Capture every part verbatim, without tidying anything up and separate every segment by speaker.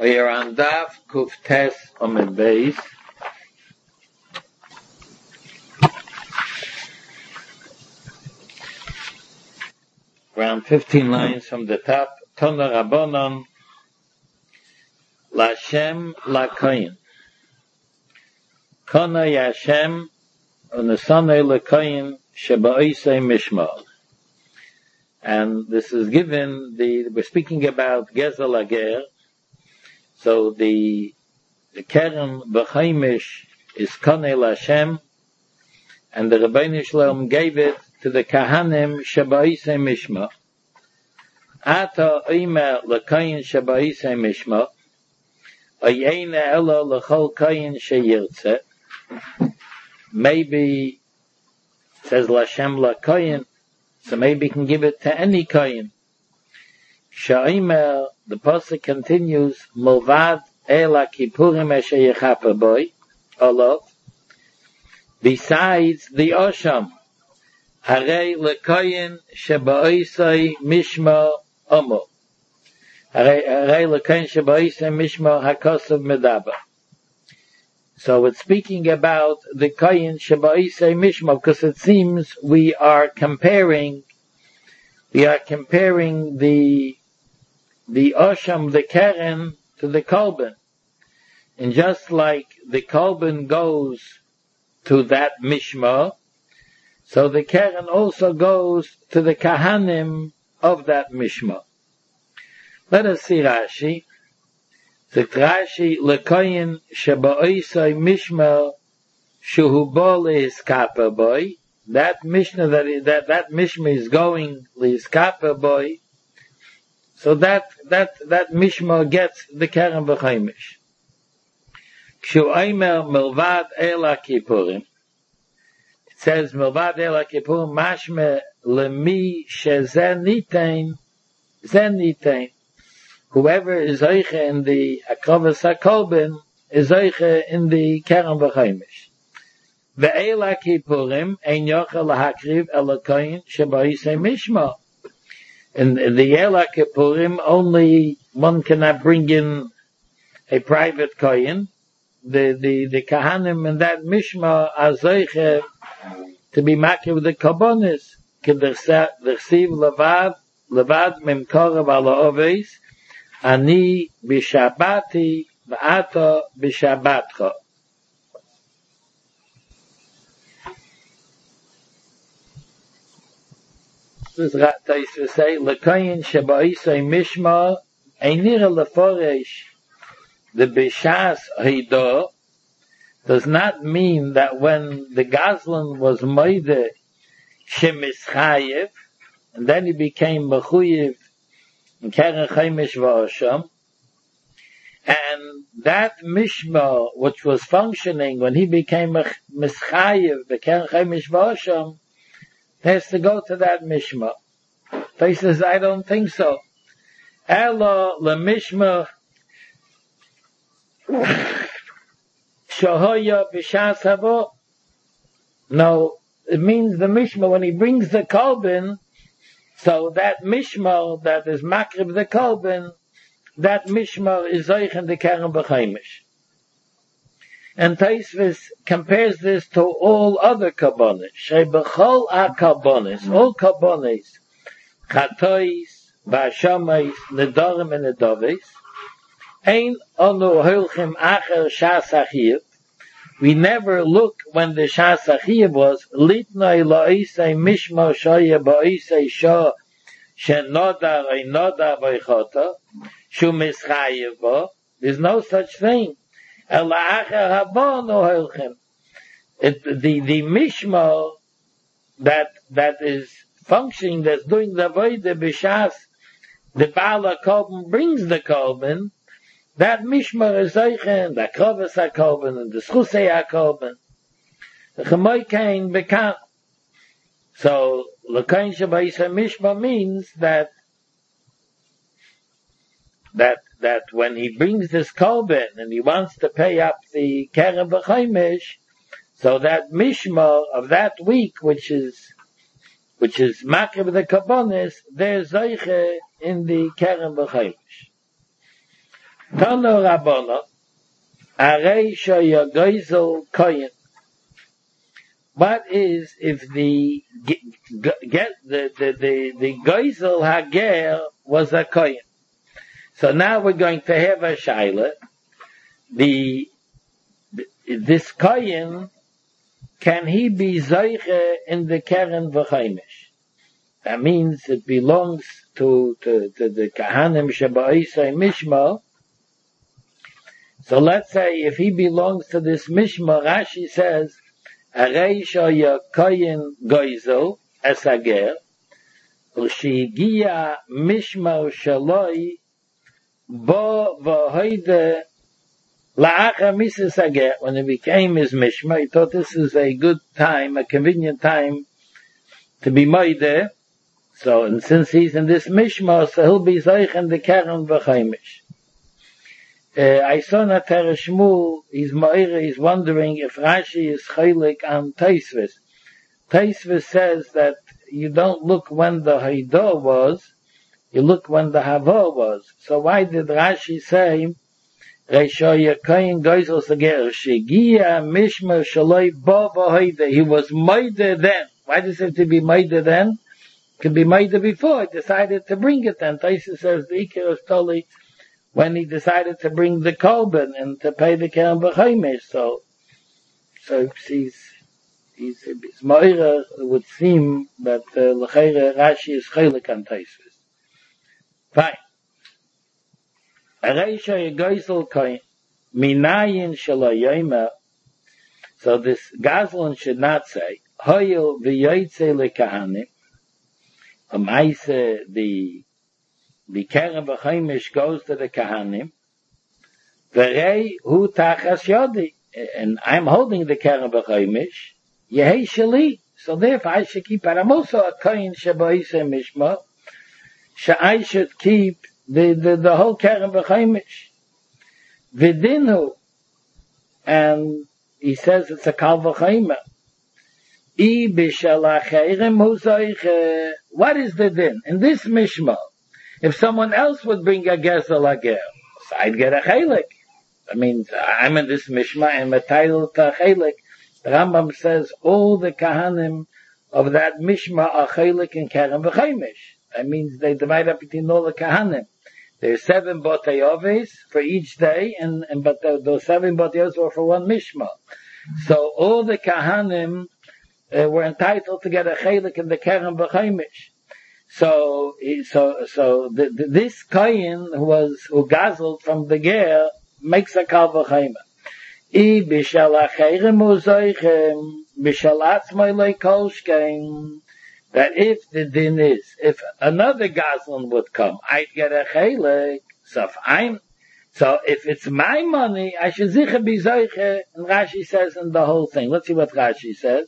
Speaker 1: We are on Daf Kuf Tes Amid Beis. Around fifteen lines from the top. Tona Rabbanon Lashem Lakoyin. Kona Yashem Unesane Lakoyin Sheba'isei Mishmal. And this is given, the, we're speaking about Gezel Ager. So the, the Keren B'chaimish is Konei Lashem, and the Rabbeinu Shalom gave it to the Kahanim Sheba'isei Mishma. Ata Omer L'Koyin Sheba'isei Mishma, Oyena Elo L'Chol Koyin Sheyirtze. Maybe, it says Lashem L'Koyin, so maybe you can give it to any Koyin. Sha'omer, the pasuk continues, Movad Ela Kippurim Eshe Yechaper Boy, Olov, besides the Osham, Harei L'Koyin Sheba'isei Mishma Omo. Harei L'Koyin Sheba'isei Mishma HaKosav Medaba. So it's speaking about the Koyin Sheba'isei Mishma, because it seems we are comparing, we are comparing the the Osham, the Keren, to the Kolben. And just like the Kolben goes to that Mishma, so the Keren also goes to the Kahanim of that Mishma. Let us see Rashi. The Rashi, L'Koyin Sheba'isei Mishma Shuhu Bo Le'Hiskaper Boy. That Mishnah, that, that, that Mishma is going Le'Hiskaper Boy. So that, that, that Mishma gets the Keren B'chaimish. Kshu Omer Milvad Ela Kippurim. It says Milvad Ela Kippurim Mashme Lemi Shezen Nitein Zen Nitein. Whoever is Eiche in the Akravas HaKolben is Eiche in the Keren B'chaimish. Ve'ela Kippurim Ein Yochel Lahakriv Ela Koyin Sheba'isei Mishma. In, in the Ela Kippurim, only one cannot bring in a private koyin. The, the, the Kahanim in that Mishma are zeiche to be makir with the Karbonis. K'dersiv levad, levad memkorav ala oveis, ani b'shabati v'ato b'shabatcha. This is Ratais to say, L'Koyin Sheba'isei Mishma, Einira Leforesh, the Bishas Hido, does not mean that when the Gazlan was Moide Shemischayev, and then he became Mechuyev in Keren Chaimish V'Osham, and that Mishma, which was functioning when he became Mischayev, the Keren Chaimish V'Osham, has to go to that Mishma. So he says, I don't think so. Elo le Mishma Shohoya B'Shas Havo. No, it means the Mishma, when he brings the Kolben, so that Mishma that is Makrib the Kolben, that Mishma is Zoich in the Keren B'chaimish. And Taisvis compares this to all other Karbonis. Shebechol ha-Karbonis, all Karbonis, Chatois, V'Hashamais, Nedarim and Nedavis, Ein onu holchim acher Shas Achiev. We never look when the Shas Achiev was, Litnoi la'isei mishma shoye ba'isei shah, shenodar ei nodar b'echota, shu mischayev bo. There's no such thing. It, the, the Mishma that, that is functioning, that's doing the Avodah B'Shas, the Baal HaKolben brings the Kolben, that Mishma is Zeichen, the Akravas HaKolben, and the Schusei HaKolben. The Chemoy Kain Bekan. So, L'Koyin Sheba'isei Mishma means that, that that when he brings this Kolben and he wants to pay up the Keren B'chaimish, so that Mishma of that week, which is which is Makrib the Karbonis, there's Zeiche in the Keren B'chaimish. Tano Rabbono, Arei Shoya Geisel Koyin. What is if the get the the the, the Geisel Hager was a Koyin? So now we're going to have a Shaila. The, the this Koyin, can he be Zeiche in the Keren V'chaimish? That means it belongs to, to, to the Kahanim Sheba'isai Mishma. So let's say if he belongs to this Mishma, Rashi says, Arei shoya koyin goizel esager, u'shigia Mishma shaloi bo v'hoide la'acha misasager. When it became his Mishma, he thought this is a good time, a convenient time to be moide. So, and since he's in this Mishma, so he'll be Zeich in the Keren V'chaimish. Uh, I saw na Teresh Shmuel, he's Ma'ira, he's wondering if Rashi is Chaylik on Taisvis. Taisvis says that you don't look when the Haidah was, you look when the Havah was. So why did Rashi say, Reishoya Koyin Geisel Sager, Shegia Mishma Shaloi Bo V'hoide, he was Moide then. Why does it have to be Moide then? Could be made before he decided to bring it. And Taisa says the Ikar was totally when he decided to bring the Korban and to pay the Keren V'chaimish. So, so he's, he's, his Ma'ira would seem that L'cheira Rashi is Chelik on Taisvis. Fine. Arei shoya geisel koyin minayin shelo yomer. So this Gazlan should not say Hoyel v'yoytze lekahanim. Amaise, the the Keren V'chaimish goes to the Kahanim. V'rei hu tachas yodi, and I'm holding the Keren V'chaimish. Yehei sheli, so therefore I should keep. And I'm also a koyin sheba'isei mishma. So I should keep the the, the whole Keren V'chaimish. V'dinu, and he says it's a kal v'chaima. What is the din? In this Mishma, if someone else would bring a Gezel Ager, so I'd get a Chelik. I mean, I'm in this Mishma, I'm entitled to a Chelik. The Rambam says all the Kahanim of that Mishma are Chelik in Keren V'chaimish. That means they divide up between all the Kahanim. There's seven Botei Oves for each day, and, and but the, those seven Botei Oves were for one Mishma. So all the Kahanim Uh, were entitled to get a chelik in the Keren V'chaimish. So, so, so, the, the, this koyin who was, who gazeled from the ger, makes a kal v'chaima. I b'shal acheirem uzoichem, b'shal atzmai lei kolshkein, that if the din is, if another gazelin would come, I'd get a chelik. So if I'm, so if it's my money, I should zicha be zoiche, and Rashi says in the whole thing. Let's see what Rashi says.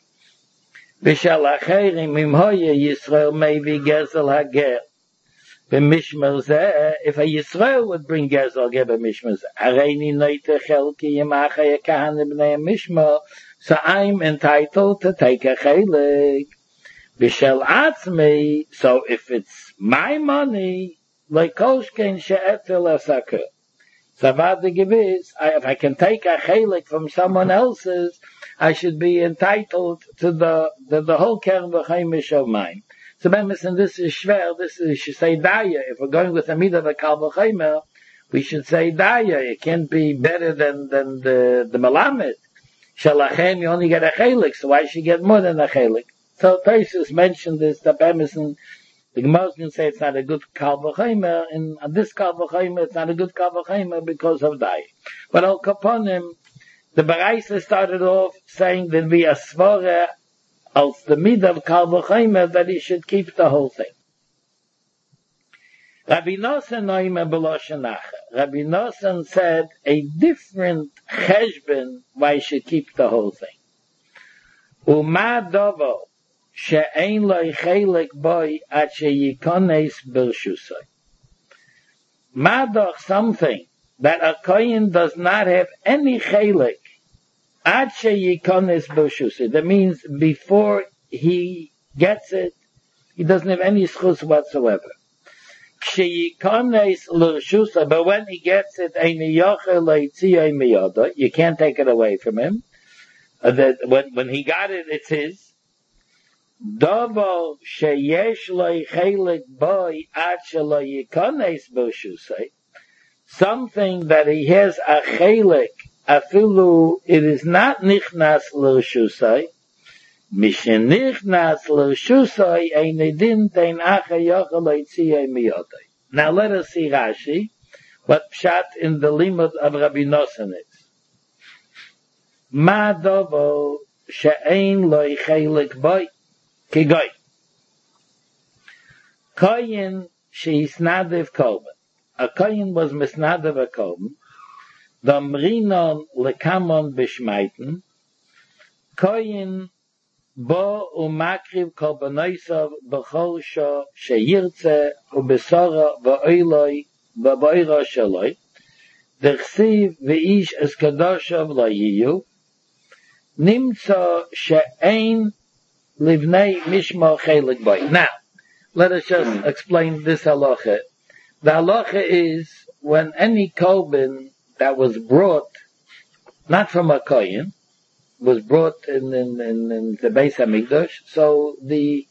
Speaker 1: B'shal acherim im hoye Yisrael maybe gezel hager b'mishmer zeh. If a Yisrael would bring gezel hager b'mishmer zeh, areini noite chelki yimachei kahanim b'nei mishmer, so I'm entitled to take a chelik. B'shal atzmi, so if it's my money, like kolshkein she'etel asaker. So if I can take a chelik from someone else's, I should be entitled to the the, the whole Keren V'chaimish of mine. So Bemis, and this is shver, this is, you should say daya. If we're going with the midah of a kal v'chaimer, we should say daya. It can't be better than, than the, the melamed. Shalachem, you only get a chelik, so why should you get more than a chelik? So Taisus mentioned this, the Bemis, and the Gemara can say it's not a good kal v'chaimer, and this kal v'chaimer, it's not a good kal v'chaimer because of daya. But al kaponim, the Baraisa started off saying that we are svara als the mid of kal v'chaimer that he should keep the whole thing. Rabbi Nosson noime b'loshen acher. Rabbi Nosson said a different cheshbon why he should keep the whole thing. Uma dovo she'ein lo chelik boy at sheyikones b'rshusay. Madoch something that a kohen does not have any chelik ad sheyikones b'rshusay. That means before he gets it, he doesn't have any schus whatsoever. Kshiyikones l'rshusa, but when he gets it, you can't take it away from him. Uh, that when when he got it, it's his. Dovo sheyesh lo chelik boy ad shelo yikones b'rshusay. Something that he has a chelik, afilu it is not nichnas l'rshusay. Mishenichnas l'rshusay einedin tein acha yochel leitziyay miyotay. Now let us see Rashi, what pshat in the limud of Rabbi Nosson is. Ma dovo she'ein lo chelik boy kigoy. Koyin she'isnadev kolben. A koyin was misnadev a kolben. Domrinon lekamon bishmaiten. Koyin bo umakriv kolbenoisav b'chol sho sheyirtze ubesora v'oiloi v'boira shaloi. Dechsiv v'ish es kadoshav lo yiyu. Nimtzo she'ein livnei mishma chelik boy. Now, let us just explain this halacha. The halacha is when any kolben that was brought, not from a kohen, was brought in, in, in, in the Beis HaMikdash, so the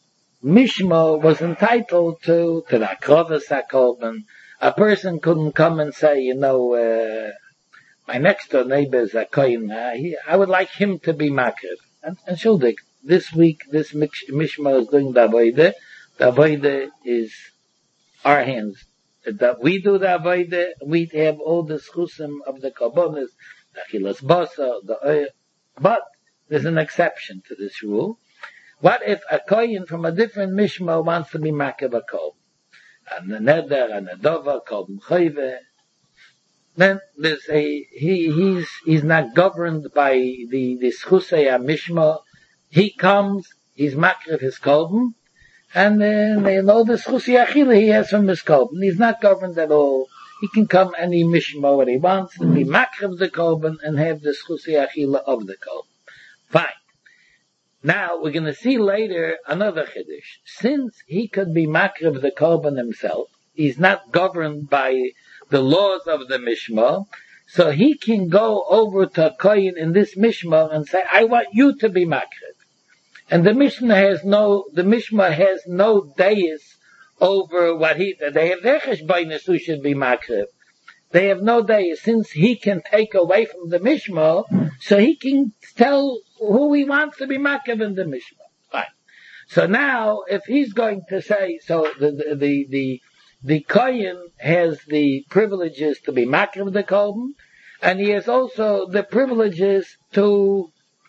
Speaker 1: mishma was entitled to, to the akrovas HaKolben. A person couldn't come and say, you know, uh, my next door neighbor is a kohen, uh, he, I would like him to be makriv. And, and shuldik, this week, this mishma is doing the avodah. The avodah is our hands. That we do the avodah, we have all the schusim of the karbonis, the achilas basa, the oil. But there's an exception to this rule. What if a kohen from a different mishma wants to be makiv a kolben? And a neder, and a dova, kolben choyve. Then there's a, he, he's, he's not governed by the, the schusei mishma. He comes, he's makiv his kolben, and then they know the schusi achila he has from his kolben. He's not governed at all. He can come any mishma what he wants and be makriv the kolben and have the schusi achila of the kolben. Fine. Now we're going to see later another chiddush. Since he could be makriv the kolben himself, he's not governed by the laws of the mishma, so he can go over to a kohen in this mishma and say, I want you to be makriv. And the Mishnah has no, the Mishma has no dayis over what he, they have rechesh beinus who should be makriv. They have no dayis, since he can take away from the Mishma, so he can tell who he wants to be makriv in the Mishma. Fine. So now, if he's going to say, so the, the, the, the, the Kohen has the privileges to be makriv the kolben, and he has also the privileges to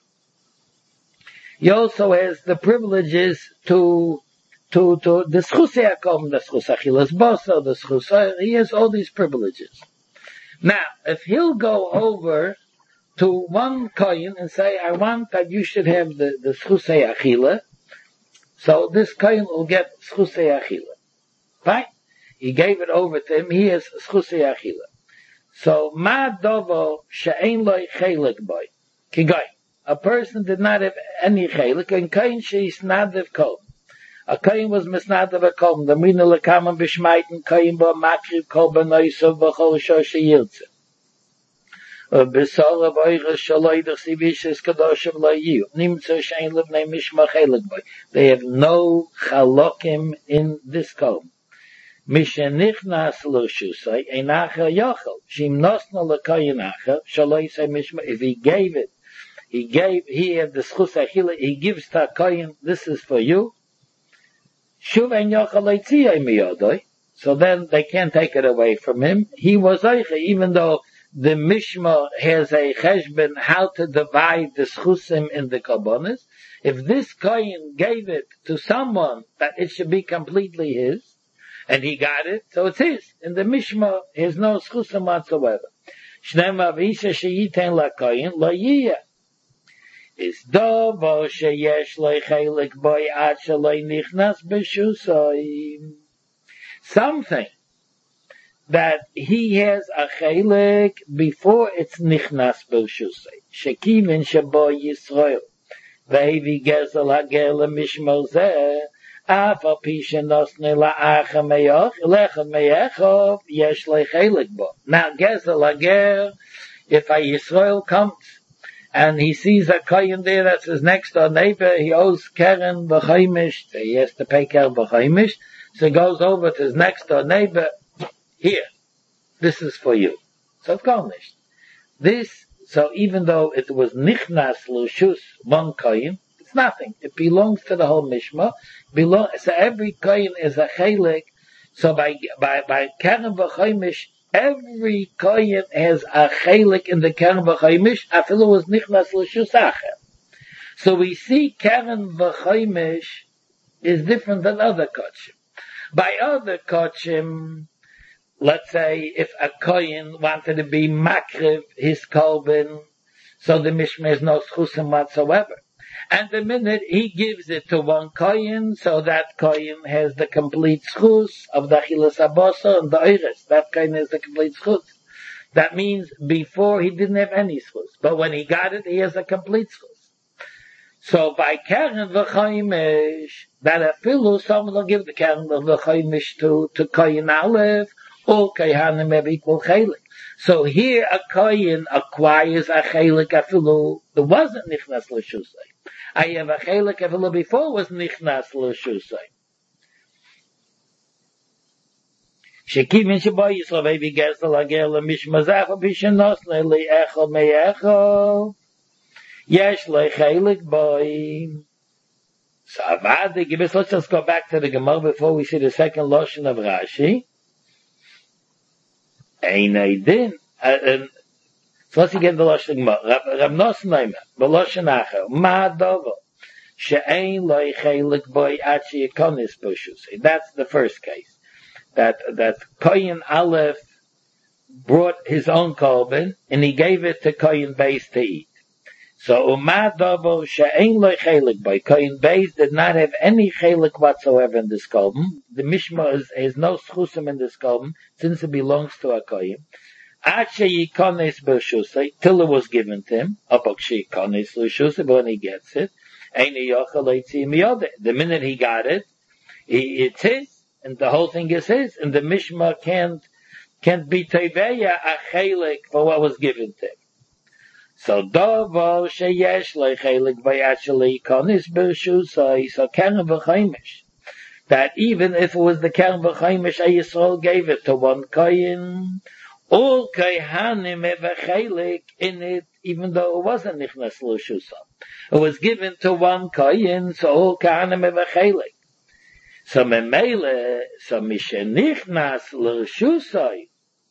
Speaker 1: He also has the privileges to, to, to, the schusei HaKolben, the schusei achilas basa, the schusei, he has all these privileges. Now, if he'll go over to one kohen and say, I want that you should have the, the schusei achila, so this kohen will get schusei achila. Fine? He gave it over to him, he has schusei achila. So, ma dovo she'ein lo chelik boy, kigoy. A person did not have any chelik, and kohen she'isnadev kolben. A kohen was misnadev a kolben. The mina lekaman b'shmaiten kohen bo makriv kolben oisav b'chol shor sheyirtze. B'sora v'oira shaloi d'chsivishes kadoshav lo yiyu. Nimtzo she'ein livnei mishma chelik boy. They have no chalokim in this kolben. Mishenichnas l'shusay einacha yochel. Shim nosna l'koyen acha shaloi say mishma. If he gave it, He gave, he had the schus achila, he gives to a kohen, this is for you. Shuv ein yochel leitziyai miyodoi. So then they can't take it away from him. He was eicha, even though the mishma has a cheshbon how to divide the schusim in the karbonis. If this kohen gave it to someone that it should be completely his, and he got it, so it's his. In the mishma, there's no schusim whatsoever. Shnema v'isha sheyiten la kohen, la yiyah. Is dovo sheyesh lo chelik boy ad shelo nichnas b'shusay. Something that he has a chelik before it's nichnas b'shusay. Shekivin shebo Yisrael. Ve'evi gezel hager lemishmo zeh Afa pisha nosne la'acha meyoch, lecha meyechov, yesh lechelik bo. Now, gezel lager, if a Yisrael comes, and he sees a kohen there that's his next door neighbor, he owes keren b'chaimish, he has to pay keren b'chaimish, so he goes over to his next door neighbor, here, this is for you. So it's garnished. This, so even though it was nichnas l'shus, one kohen, it's nothing. It belongs to the whole mishma. Belong, so every kohen is a chelik. So by, by, by keren b'chaimish, every kohen has a chelik in the keren b'chaimish, afilu was nichnas l'shus acher. So we see keren b'chaimish is different than other kochim. By other kochim, let's say if a kohen wanted to be makriv his kolben, so the mishma has no schusim whatsoever. And the minute he gives it to one kohen, so that kohen has the complete schus of the achilas habosa and the oires. That kohen has the complete schus. That means before he didn't have any schus, but when he got it, he has a complete schus. So by keren v'chaimish, that afilu, someone will give the keren v'chaimish to to kohen aleph. All kohanim have equal chelik. So here a kohen acquires a chelik afilu. There wasn't nichnas l'shusay. I have a chelik afilu before was nichnas l'shusay. Shekimin sheba Yisrael baby gezel ager lemishmazach b'shenos le'li echol me'echol yesh le'chelik boy. So avadi gibis. Let's just go back to the Gemara before we see the second lashon of Rashi. Ein Eidin. So let's get the Lashon Gemara. Rab Nosson Neimer, the Lashon Acher, Ma Dovo, she'ein lo chelik boy ad she'yikonis b'shusay. That's the first case. That, that Kohen Aleph brought his own korban, and he gave it to Kohen Beis to eat. So, Ma Dovo, she'ein lo chelik boy. Kohen Beis did not have any chelik whatsoever in this korban. The Mishma is, has no schusim in this korban, since it belongs to a kohen. Till it was given to him, but when he gets it, the minute he got it, he, it's his, and the whole thing is his, and the Mishma can't, can't be teveya a chelik for what was given to him. So, Dovo sheyesh lechelik v'yachali konis b'shusay, so keren v'chaimish. That even if it was the keren b'chaimish, Yisrael gave it to one kohen, all kohanim have a chelik in it, even though it wasn't nichnas l'shusay. It was given to one kohen, so all kohanim have a chelik. So memele, so mishe nichnas l'shusay,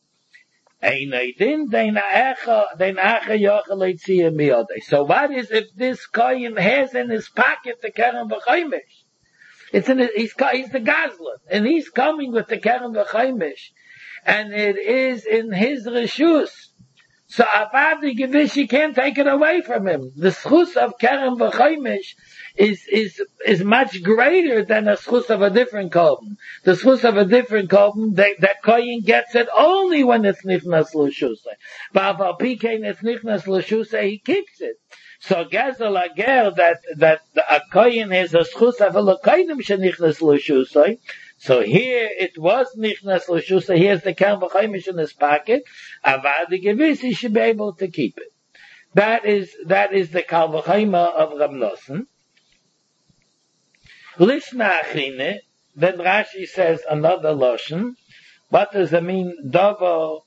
Speaker 1: so what is if this kohen has in his pocket the keren b'chaimish? It's in his, he's, he's the gazlan, and he's coming with the keren b'chaimish, and it is in his reshus. So avadi gewiss, you can't take it away from him. The schus of keren b'chaimish is is is much greater than a schus of a different korban. The schus of a different korban, that, that kohen gets it only when it's nichnas l'shusay. But if pikein it's nichnas l'shusay, he keeps it. So gezel ager that that a kohen has a schus of a kohenim shenichnas l'shusay. So here it was nichnas l'shusay. Here's the keren b'chaimish in his pocket. Avadi gewiss, he should be able to keep it. That is that is the kal v'chaima of Rab Nosson. Lishna achine, then Rashi says another lashon. What does it mean? Dovo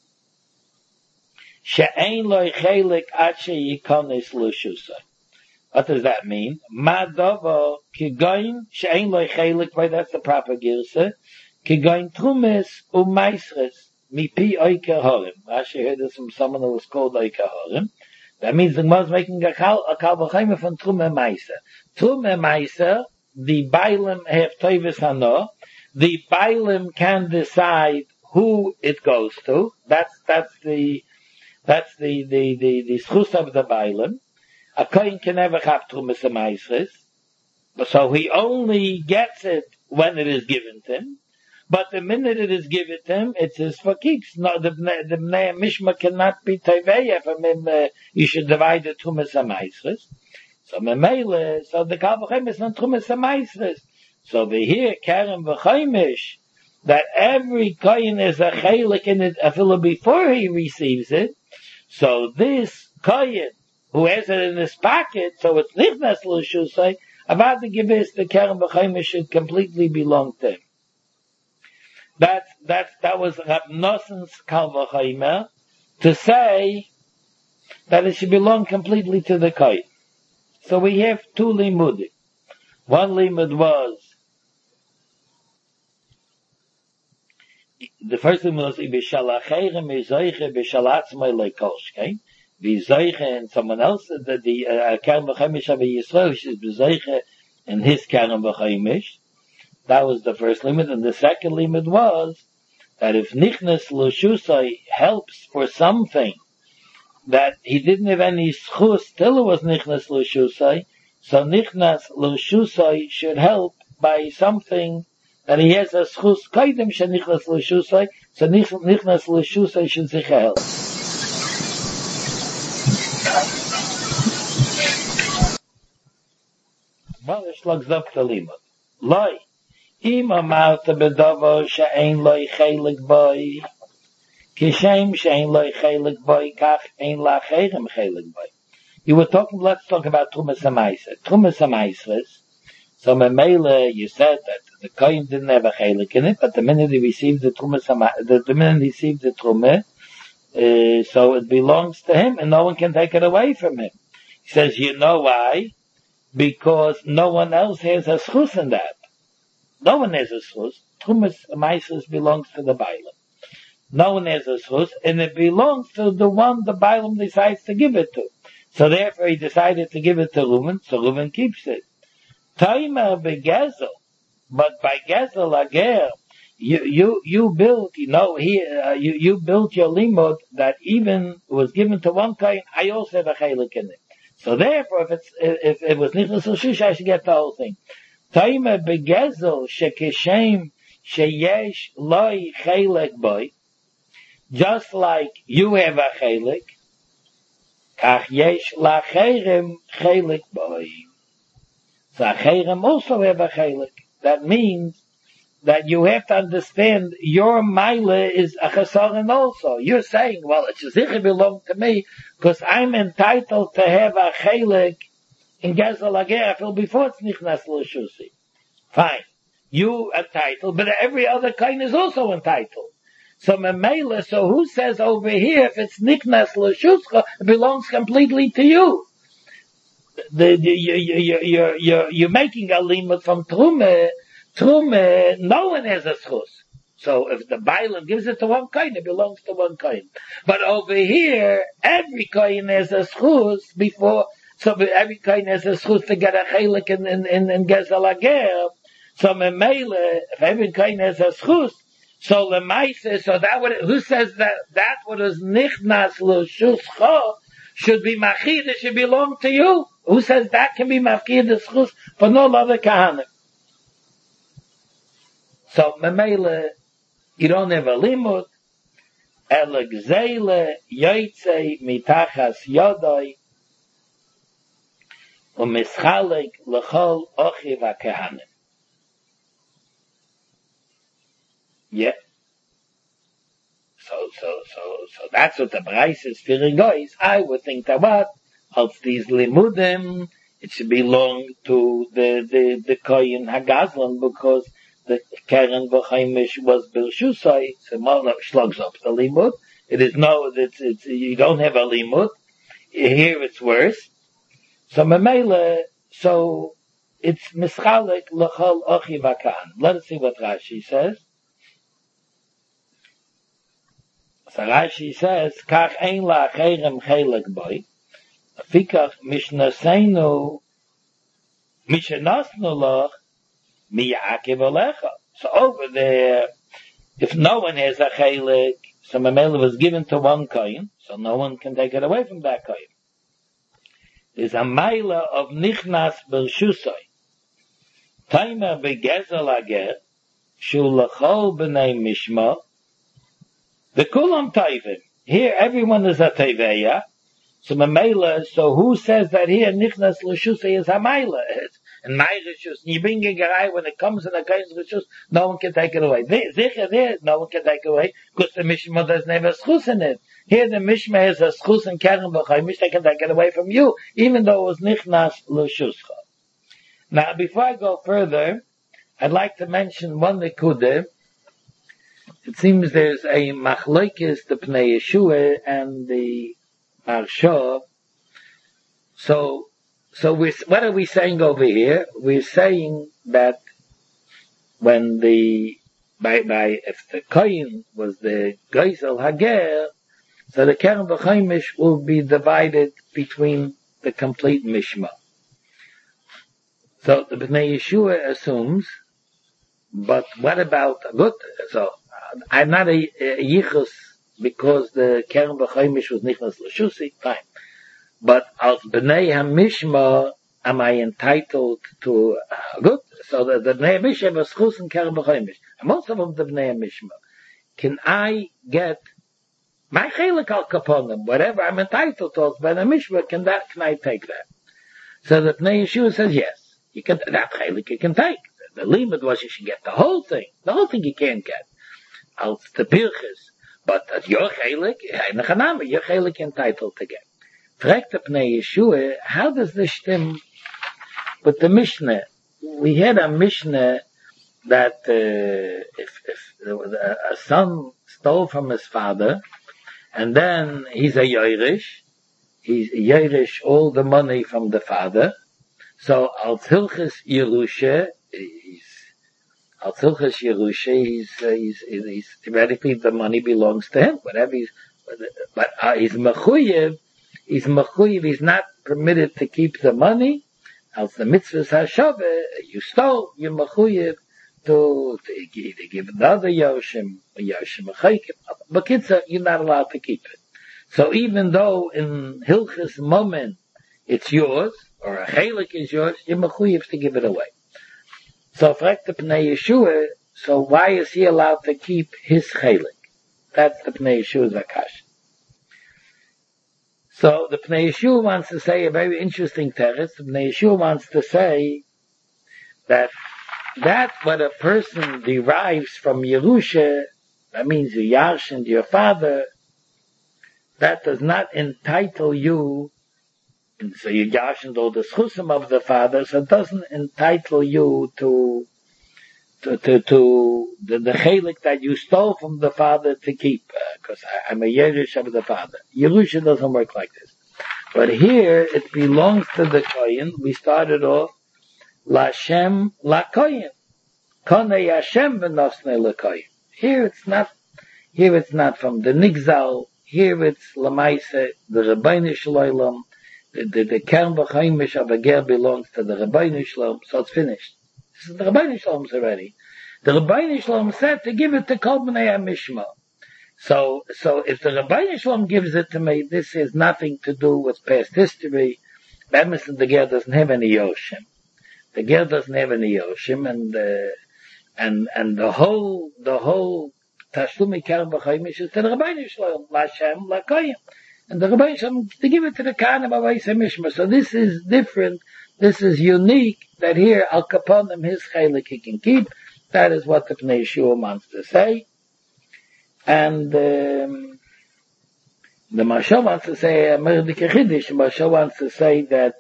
Speaker 1: she'ein lo chelik ad she'yikonis l'shusay. What does that mean? Ma dovo kigoyin she'ein lo chelik. Why, that's the proper girsa. Kigoyin trumes u'maisres mipi oike horim. Rashi heard this from someone who was called oike horim. That means the Gemara is making a kal a kal v'chaima from trume meiser. Trume meiser, the Bailim have Tovis Hano. The Bailim can decide who it goes to. That's, that's the, that's the, the, the, the schus of the Bailim. A kohen can never have Trumas Amaisres. So he only gets it when it is given to him. But the minute it is given to him, it's his for keeps. No, the, the Bnei Mishma cannot be Teveya from him. Uh, you should divide the Trumas Amaisres. So memele, so the kal v'chaim is not trumas ha'maisres. So we hear Karen V'chaimish, that every kohen is a chelik in it afila before he receives it. So this kohen who has it in his pocket, so it's nichnas l'shusay, about the gibis, the Karen V'chaimish should completely belong to him. That that that was Rab Noson's Kal V'chaimer, to say that it should belong completely to the kohen. So we have two limudim. One limud was, the first limud was, B'shalacheirem B'zoiche B'shalatzmai Leikoshke, B'zoiche and someone else, the, the, uh, Karen V'chaimish of Yisrael, which is B'zoiche and his Karen V'chaimish. That was the first limud. And the second limud was, that if Nichnas L'shusai helps for something, that he didn't have any schus till it was Nichnas L'shusai, so Nichnas L'shusai should help by something that he has a schus kaidem she Nichnas L'shusai, so Nichnas L'shusai should sich help. Mother slugs up the limud. Loi, im amarta bedovo she'ein loi chelik boi, Kishem shein loy chelik boy kach ein lacherem chelik boy. You were talking, let's talk about Trumas HaMaisa. Trumas HaMaisa, so Memele, you said that the Kohen didn't have a chelik in it, but the minute he received the Trumas HaMaisa, the, the minute he received the Trumah, uh, so it belongs to him and no one can take it away from him. He says, you know why? Because no one else has a schus in that. No one has a schus. Trumas HaMaisa belongs to the Bailam. No one has a schus, and it belongs to the one the Bailam decides to give it to. So therefore he decided to give it to Reuven, so Reuven keeps it. Taima begezel, but by gezel ager, you, you, you built, you know, he, uh, you, you built your limud that even was given to one kohen, I also have a chelik in it. So therefore, if it's, if it was nichnas l'shusha, I should get the whole thing. Taima begezel, shekeshem, sheyesh loy chelik boy, just like you have a chelik, kach yesh lacherem chelik boy. So acherem also have a chelik. That means that you have to understand your mile is a chesaron also. You're saying, well, it should sicher belong to me because I'm entitled to have a chelik in Gezel Ager before it's nichnas l'shusi. Fine. You entitled, but every other kind is also entitled. So Memela, so who says over here, if it's Niknas L'Shuscha, it belongs completely to you? The, the, you, you, you, you, you're making a limit from Trume. Trume, no one has a schus. So if the Bailam gives it to one coin, it belongs to one coin. But over here, every coin has a schus before, so every coin has a schus to get a chelik in, in, in, in Gezel Ager. So Memela, if every coin has a schus, so lemaise, so that would, who says that that what is nichnas l'shuscha should be machid, it should belong to you? Who says that can be machid l'shus for no other kahanim? So memele, you don't have a limud, elegzele yoytze mitachas yodoi u'mischalek l'chol ochiv ha'kahanim. Yeah. So, so, so, so that's what the price is for guys. I would think that what, als these limudim, it should belong to the, the, the Kohen Hagazlan because the Karen V'chaimish was Bilshusai, so Malach slugs up the limud. It is no, it's, it's, you don't have a limud. Here it's worse. So Memele, so it's mischalek l'chol ochiv ha'kan. Let us see what Rashi says. So Rashi says, Kach ein la'acherem chelik boi, Fikach mishnasenu, mishnasnu loch, miyakiv alecha. So over there, if no one has a chelik, so Mamela was given to one kohen, so no one can take it away from that kohen. There's a maila of nichnas b'rshusai. Taima begezel ager, shu l'chol b'nei mishma, the kulam taivim. Here everyone is a taiveya. So Mamela, so who says that here nichnas l'shusai is a maila? in my rishus. You bring a guy when it comes in a guy's rishus, no one can take it away. Sicher there, no one can take it away because the mishma doesn't have a schus in it. Here the mishma has a schus in keren b'chaymish. They can take it away from you, even though it was nichnas l'shuscha. Now, before I go further, I'd like to mention one nekudah. It seems there's a machlokes the Pnei Yeshua and the Maharsha. So, so we what are we saying over here? We're saying that when the by by if the kohen was the geisel hager, so the keren b'chaymish will be divided between the complete mishma. So the Pnei Yeshua assumes, but what about good? So I'm not a, a yichus because the keren b'chaymish was nichnas l'shusi, fine. But as b'nei hamishma, am I entitled to uh, good? So the, the b'nei hamishma was chus and keren b'chaymish. I'm also from the b'nei hamishma. Can I get my chelik al kaponim, whatever I'm entitled to as b'nei hamishma? Can that? Can I take that? So the Pnei Yeshua says yes. You can that chelik you can take. The limit was you should get the whole thing. The whole thing you can't get. Als the pirches. But at your chelik, your chelik entitled to get. Fragt the Pnei Yeshua, how does this stem with the Mishnah? We had a Mishnah that uh, if, if a son stole from his father, and then he's a Yeirish, he's Yeirish all the money from the father, so als Hilchis Yerusha, he's Al Tzilchas Yerusha, he's, uh, he's, he's, theoretically the money belongs to him, whatever he's, but uh, he's mechuyev, he's mechuyev, he's not permitted to keep the money, else the mitzvahs hashava, you stole, you're mechuyev to, to, to give another Yoshim, a Yoshim Achaykim, but kids, you're not allowed to keep it. So even though in Hilchis moment, it's yours, or a chelik is yours, you're mechuyev to give it away. So, fragt the Pnei Yeshua, so why is he allowed to keep his chelik? That's the Pnei Yeshua's akash. So, the Pnei Yeshua wants to say a very interesting teretz. The Pnei Yeshua wants to say that that what a person derives from Yerusha, that means you yarshin your father, that does not entitle you. And so you yashin all the schusim of the father, so it doesn't entitle you to to to, to the, the chelik that you stole from the father to keep, because uh, I'm a Yerush of the father. Yerusha doesn't work like this. But here it belongs to the kohen. We started off Lashem la kohen, konei Hashem v'nosnei la kohen. Here it's not. Here it's not from the nigzal. Here it's lamaisa the Rabbeinu Shalom. The, the, the keren b'chaymish of a ger belongs to the Rabbeinu Shalom, so it's finished. This is the Rabbeinu Shalom's already. The Rabbeinu Shalom said to give it to Kol B'nei HaMishma. So, so if the Rabbeinu Shalom gives it to me, this has nothing to do with past history. That means the ger doesn't have any Yoshim. The ger doesn't have any Yoshim, and, uh, and, and the whole, the whole Tashlumi keren b'chaymish is to the Rabbeinu Shalom, Lashem, Lakoyim. And the Rabbi Shalom, to give it to the Kahanim of Eisei Mishma. So this is different. This is unique that here, Al Kaponim, his chaylik he can keep. That is what the Pnei Yeshua wants to say. And um, the Maharsha wants to say, Merdik Chidish, the Maharsha wants to say that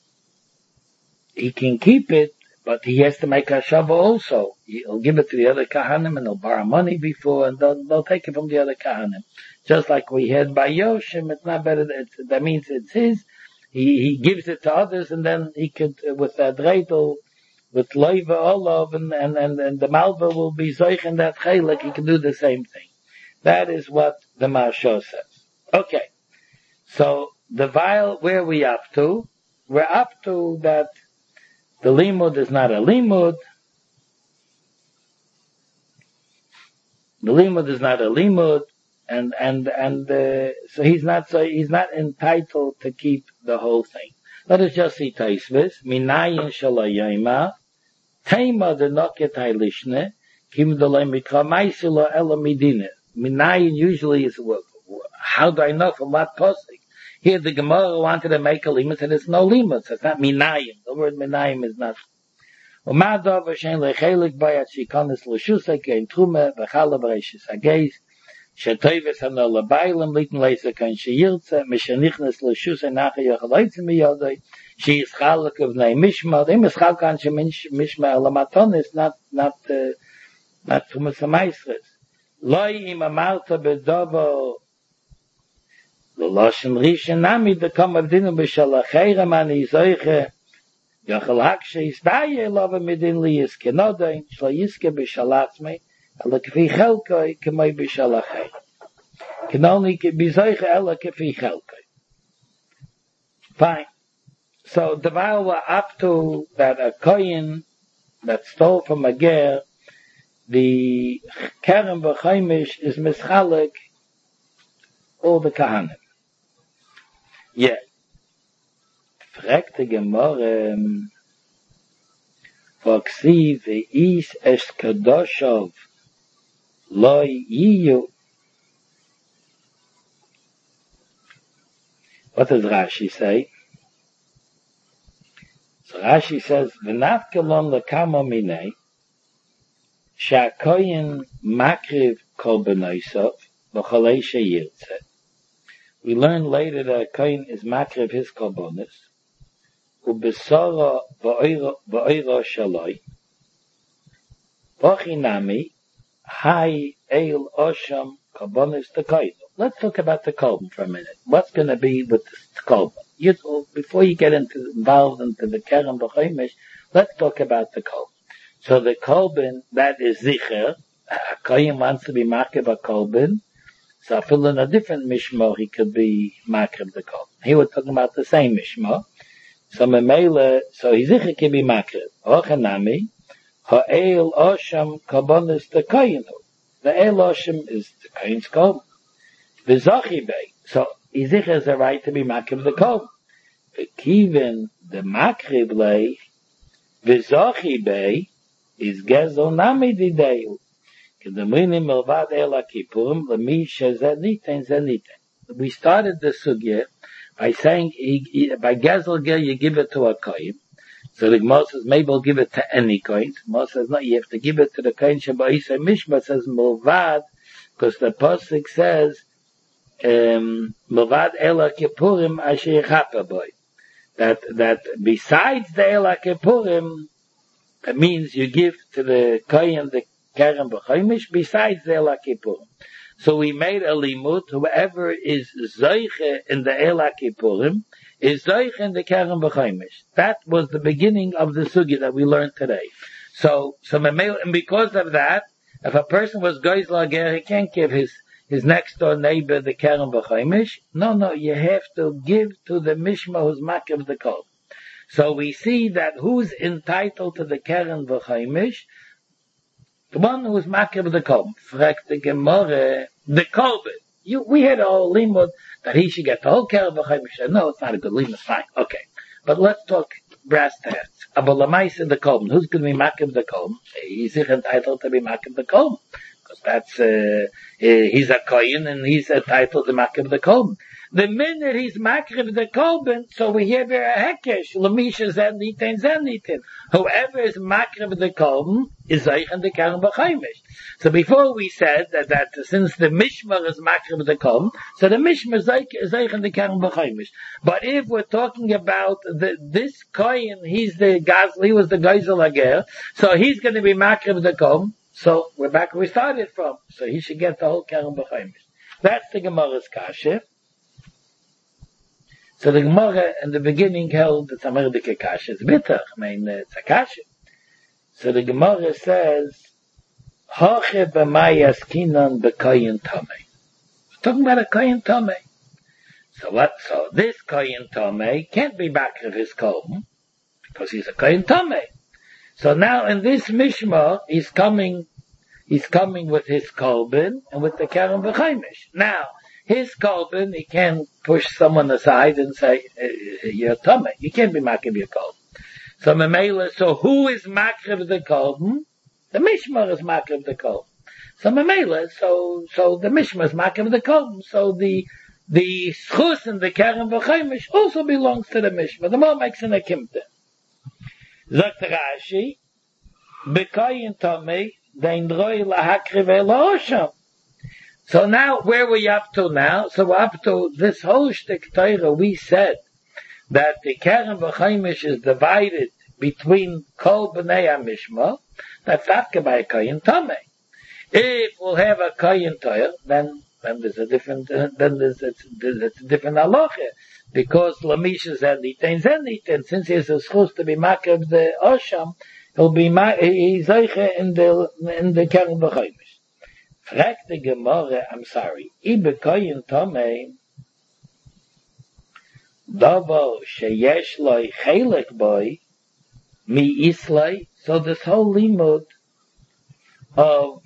Speaker 1: he can keep it, but he has to make a shava also. He'll give it to the other Kahanim and he'll borrow money before and they'll, they'll take it from the other Kahanim. Just like we had by Yoshim, it's not better, it's, that means it's his. He, he gives it to others and then he could, uh, with that dreidel, with Leiva Olav and, and, and, and the Malva will be Zoich in that Chaylik, he can do the same thing. That is what the Maharsha says. Okay. So, the vial, where are we up to? We're up to that the limud is not a limud. The limud is not a limud. And, and, and, uh, so he's not, so he's not entitled to keep the whole thing. Let us just see Taisvis. Minayin shalayayma, Taima de noket hailishne, kim delay mikra maisilo ela midine. Minayin usually is, how do I know from what posik? Here the Gemara wanted to make a limit, and it's no limit, so it's not minayin. The word minayin is not, ומה דבר שאין לחלק בה עד שייכנס לשוסה כאין תרומה וחלה ברשס הגייס שטויבס הנו לביילים ליתן לעשה כאין שירצה משנכנס לשוסה נחי יוכל עצם מיודוי שישחלק ובני משמע אם ישחל כאן שמשמע למתונס not, not, uh, not תרומס המייסרס לא אם אמרת בדובו ללושן ראשון נמי דקום עבדינו בשל החרם אני זויכה יוכל הקשה יסדאי אלו ומדין לי יסקנודין שלא יסקה בשל עצמי אלא כפי חלקוי כמי בשל החרם כנוני בזויכה אלא כפי חלקוי. Fine. So the while we're up to that a kohen that stole from a ger, the Keren B'chaimish is mischalek all the Kahanim. Yeah. Fragt the Gemara, V'ksiv ve'is es kadoshov lo yiyu. What does Rashi say? So Rashi says, "V'naf kelon lekama minei, she'akoyin makriv kol b'noisov v'cholei sheyirtze." We learn later that a koyin is makriv his korbanos, u'besora v'oiro shaloi, v'chinami hai eil osham korbanos tekoino. Let's talk about the korban for a minute. What's going to be with the korban? You, before you get into involved into the Keren B'chaimish, let's talk about the korban. So the korban, that is zicher. A kohen wants to be makriv a korban. So I feel in a different mishmah he could be makriv the korban. He was talking about the same mishmah. So memela, so he zicher can be makriv. Ochanami, ha'el osham korbanos the kohen. The el osham is the kohen's korban. V'zachi bei. So Izich has a right to be makriv the korban. V'kiven the makriv lei, v'zachi bei, is gezel nami dideyu. K'demrinim melvad el ha-kippurim, l'mi shezeh niten zeh niten. We started the sugya by saying, by gezel gel you give it to a kohen. So the Gemara says, maybe we'll give it to any kohen. The Gemara says, no, you have to give it to the kohen sheba'isei mishma. It says melvad, because the pasuk says, Um, Milvad El HaKippurim Asher Yechaper Boy. That, that besides the El HaKippurim, that means you give to the Kohen the Keren B'chaimish besides the El HaKippurim. So we made a limut, whoever is Zoiche in the El HaKippurim is Zoiche in the Keren B'chaimish. That was the beginning of the sugi that we learned today. So, so and because of that, if a person was Goizla Ger, he can't give his his next door neighbor the Keren B'chaimish. No, no, you have to give to the Mishma who's makriv the korban. So we see that who's entitled to the Keren B'chaimish? The one who's makriv the korban. Fragt the Gemara, the korban. You, we had a whole limud that he should get the whole Keren B'chaimish. No, it's not a good limud, fine, okay. But let's talk brass tacks. About Lamais the korban. Who's going to be makriv the korban? He's entitled to be makriv the korban. That's, uh, he's a kohen and he's entitled to makriv the korban. The minute he's makriv the korban, so we hear there a hekesh, l'misha zen nitin zen nitin. Whoever is makriv the korban is zeich in the Keren B'chaimish. So before we said that, that since the mishmar is makriv the korban, so the mishmar is zeich in the Keren B'chaimish. But if we're talking about the, this kohen, he's the gazl, he was the gezel ager, so he's going to be makriv the korban. So we're back where we started from. So he should get the whole Keren B'chaimish. That's the Gemara's kasha. So the Gemara in the beginning held it's a merdike kasha. It's bitter. I mean, it's a kasha. So the Gemara says, Hoche b'may askinon b'koyin tomei. We're talking about a koyin tomei. So what? So this koyin tomei can't be back of his korban because he's a koyin tomei. So now in this mishmah, he's coming, he's coming with his korban and with the Keren B'chaimish. Now, his korban, he can't push someone aside and say, you're tummy. You can't be makriv your korban. So memela, so who is makriv the korban? The mishmah is makriv the korban. So memela, so, so the mishmah is makriv the korban. So the, the schus and the Keren B'chaimish also belongs to the mishmah. The more makes an akimta. Sagt Rashi, Bekayin Tomei, Dein Droi Lahakriv Elohim. So now, where are we up to now? So we're up to this whole shtick Torah. We said that the Keren B'chaimish is divided between Kol B'nei HaMishma. That's not by Kayin Tomei. If we'll have a Kayin Torah, then then there's a different uh, then there's it's, there's a different halacha, because Lamisha Zenit and Zenit, and since he's supposed to be Makab the Osham, he'll be ma- he's in the in the Keren B'chaimish. Fragt the Gemara, I'm sorry, Ibe Koyin Tomei, Davo sheyesh loy chelek boy, mi islay. So this whole limud of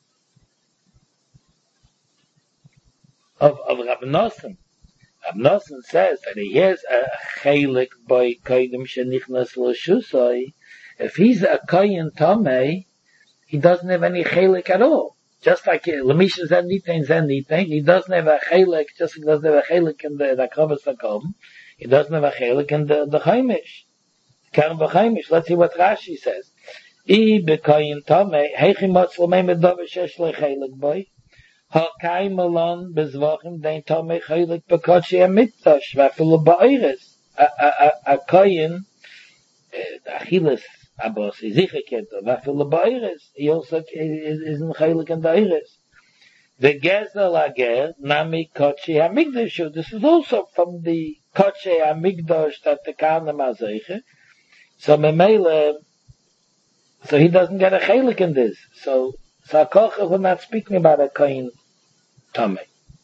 Speaker 1: of of Rav Nosson, Rav Nosson says that he has a chelek boy koydim shenichnas l'shusay. If he's a Koyin Tomei, he doesn't have any chelek at all. Just like Lamisha Zenite Zenite, he doesn't have a chelek, just like he doesn't have a chelek in the Rakavas Hakom, he doesn't have a chelek in the, the Chaimish. Karen B'chaimish, let's see what Rashi says. I b'koyin Tomei, heichi motz l'mei medover shesh le chelek boy, ha'kai malon bezvachim dein Tomei chelek b'kotshi ha'mikdash, v'afilu ba'oiris. A koyin, achilas, Abbas is sicher kennt, v'afilu ba'oiris, he also is in chelek in the oiris. The Gezel Ager, Nami Kotshi HaMikdash. This is also from the Kotshi HaMikdash that the Kahanim Azeiche. So Memele, so he doesn't get a chelik in this. So, so Kocha will not speak me about a Koyin Tomei.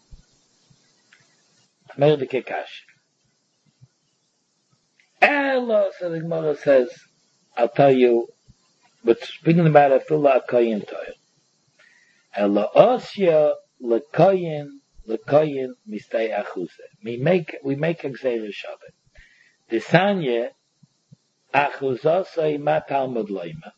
Speaker 1: Merde Kekash. Elo, so the Gemara says, I'll tell you, but speaking about a Fila Koyin Toil. Elo Osya Lekoyin Lekoyin Mistei Achuse. We make we make a Gzeira Shabbat. The Sanya Achuzosai Ma Talmud Loima.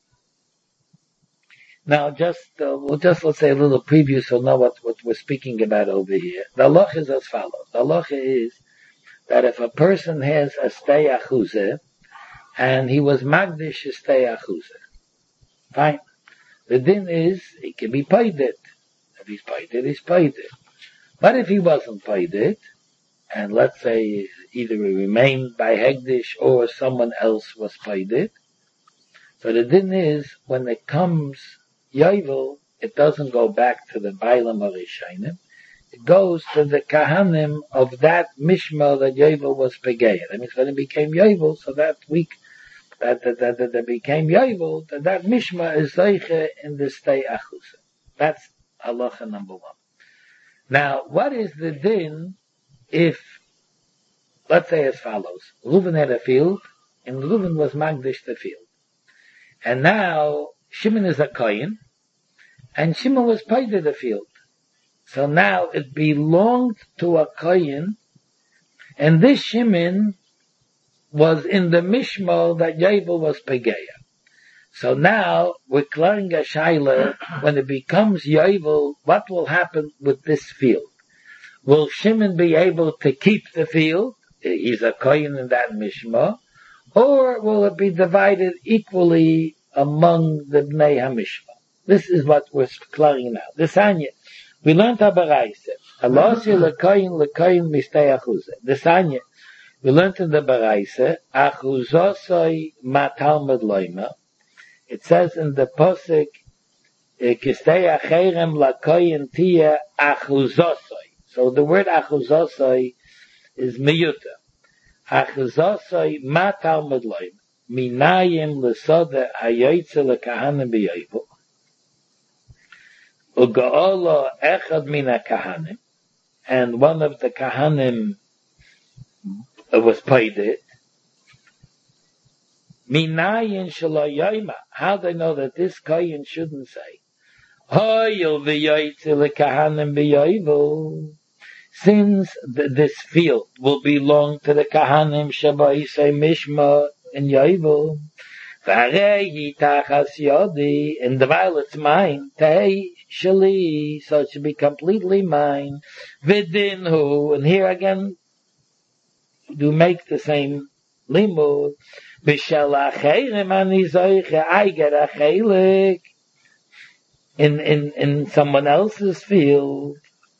Speaker 1: Now, just uh, we'll just let's say a little preview, so know what what we're speaking about over here. The halacha is as follows. The halacha is that if a person has a stei achuzeh and he was magdish a stei achuzeh, fine. The din is, he can be paid it. If he's paid it, he's paid it. But if he wasn't paid it, and let's say either he remained by Hegdish or someone else was paid it, so the din is, when it comes Yovel, it doesn't go back to the Bailam or Rishainim, it goes to the Kahanim of that Mishma that Yovel was Pegeya. That means when it became Yovel, so that week, that that that, that, that became Yovel, that that Mishma is Zeiche in the Stei Achusa. That's halacha number one. Now, what is the din if, let's say as follows, Reuven had a field, and Reuven was Magdish the field. And now, Shimon is a Kohen, and Shimon was paid in the field. So now it belonged to a Kohen, and this Shimon was in the Mishmal that Yovel was Pegeya. So now, we're clearing a Shaila, when it becomes Yovel, what will happen with this field? Will Shimon be able to keep the field? He's a Kohen in that Mishma. Or will it be divided equally among the Bnei HaMishma? This is what we're clearing now. The Sanya. We learned a Baraisa. Alosya lekoyin lekoyin mistei achuzah. The Sanya. We learned in the Baraisa, achuzosoi ma talmud loima. It says in the Posik, kistei acherem lekoyin tia achuzosoi. So the word achuzosoi is miyuta. Achuzosoi ma talmud loima. Minayim lesoda hayoytze lekahanim b'yoyvo. Ugaolo echad mina kahanim. And one of the kahanim was paid it. Minayin shaloyoyma. How do they know that this kohen shouldn't say, Hoyil v'yoytze lekahanim b'yoyvo. Since th- this field will belong to the kahanim shabayisei mishma in Yovel, v'arei tachas yodi, and the while it's mine, tei shali, so it should be completely mine, v'dinhu, and here again, do make the same limud, B'shel acherim ani zoiche, I get a chelik in, in, in someone else's field.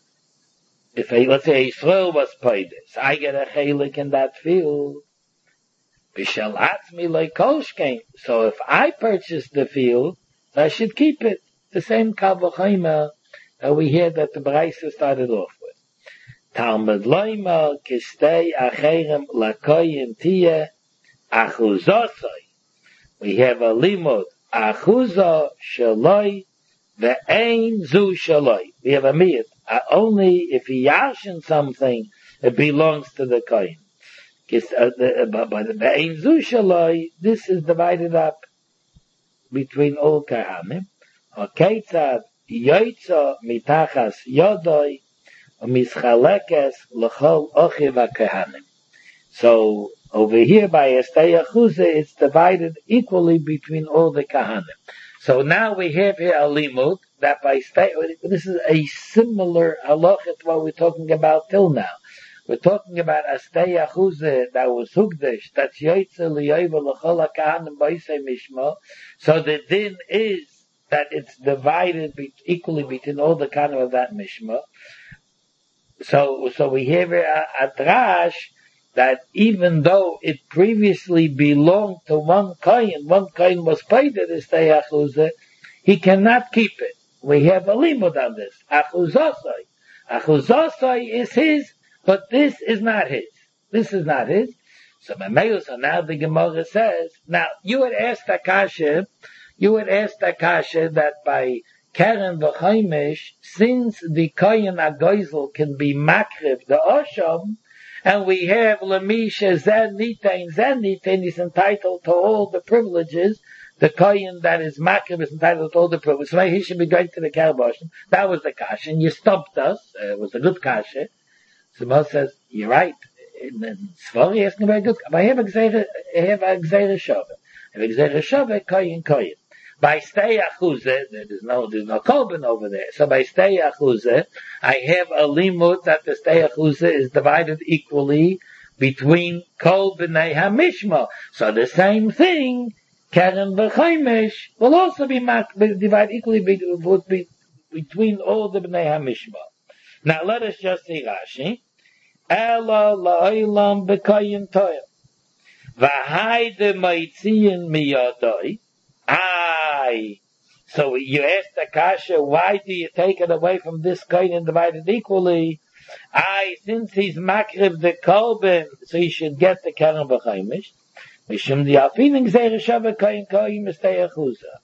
Speaker 1: If I, let's say Yisrael was Paides, I get a chelik in that field. B'shel atzmi like kolshkein. So if I purchase the field, I should keep it. The same kavachayma that we hear that the Braisa started off with. Talmud loyma kistei acherem lakoyin tiyeh achuzosai. We have a limud achuza shaloi ve'ein zu shaloi. We have a miyat. Uh, only if he yashin something, it belongs to the kohen. Uh, the, uh, but the ve'ein zu shaloi, this is divided up between all kahanim. Haketzad yoitza mitachas yodoi u'mischalekes l'chol ochiv ha'kahanim. So over here by Estei Achuzah, it's divided equally between all the kahanim. So now we have here a limud that by Estei, this is a similar halacha to what we're talking about till now. We're talking about Estei Achuzah that was hugdash, that's yoitza liyoiva l'chol ha'kahanim b'isei mishma. So the din is that it's divided be- equally between all the kahanim of that mishma. So, so we have a, a drash that even though it previously belonged to one kohen, one kohen was paid at Estei Achuzah, he cannot keep it. We have a limud on this. Achuzosai. Achuzosai is his, but this is not his. This is not his. So so now the Gemara says, now you had asked Akasha, you had asked Akasha that by Keren v'chaimish, since the kohen agoizel can be makriv the osham, and we have Lamisha Zen Nitain, Zen Nitain is entitled to all the privileges. The kohen that is makriv is entitled to all the privileges. So he should be going to the Kerbashim. That was the kasha, and you stumped us. Uh, it was a good kasha. So Moshe says, you're right. Svari asking very good. But I have a gzeira, I have a gzeira shove. I have a gzeira shove, kohen, kohen. By Estei Achuzah, there's no, there's no kolben over there. So by Estei Achuzah, I have a limud that the Estei Achuzah is divided equally between kol b'nei hamishma. So the same thing, Keren v'chaimish, will also be divided equally be, between all the b'nei hamishma. Now let us just see Rashi. Ela la'olam b'koyin toil. V'haide ma'itziyin miyadoi. Aye. So you asked the kasha, why do you take it away from this kohen and divide it equally? Aye, since he's makriv the kolben, so he should get the keren v'chaimish. Mishum di alfining zeh reshava kohen kohen Estei Achuzah.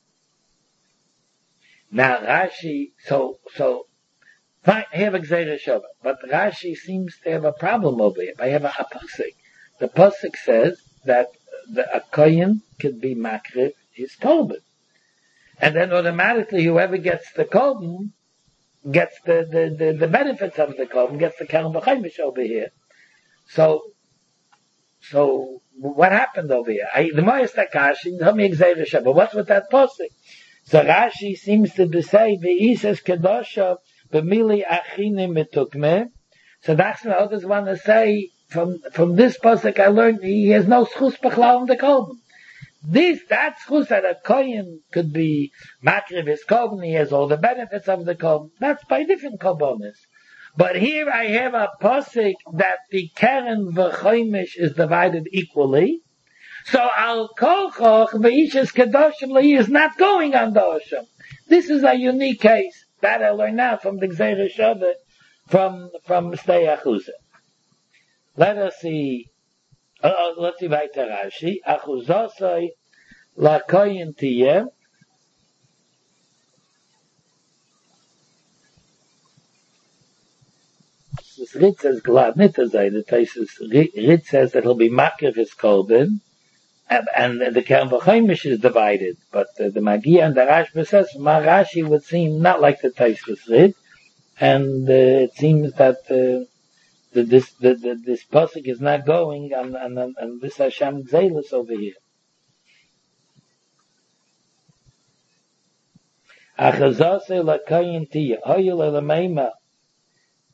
Speaker 1: Now Rashi, so, so, fine, I have a gzeira shava, but Rashi seems to have a problem over here. I have a, a pasuk. The pasuk says that the a kohen could be makriv his kolben. And then automatically whoever gets the kolben gets the, the, the, the benefits of the kolben, gets the keren v'chaimish over here. So, so, what happened over here? I, the Moyes Takashi, tell me exactly, but what's with that pasuk? So Rashi seems to be saying, V'isas kedosha b'mili achine metukme. So that's what others want to say, from, from this pasuk I learned he has no schus b'chlal in the kolben. This, that schus that a kohen could be makriv his kolben, he has all the benefits of the kolben. That's by different kolbonis. But here I have a pasuk that the keren v'chaimish is divided equally. So al kolchoch v'ishes kedoshim lehi is not going on the osham. This is a unique case that I learned now from the gzeira shava from from Estei Achuzah. Let us see. Uh, let's see by Rashi. Achuzosai la koyin tiyeh. This Rit says glad nitazay. The Taisus Rit says that he'll be makriv his kolben, and, and the keren v'chaimish is divided. But uh, the Magia and the Rashba says Ma Rashi would seem not like the Taisus Rit, and uh, it seems that. Uh, The, this the, the, this pasuk is not going on on, on, on this Hashem Gzeilus over here. Achazase lakayin tiya hoyel elameima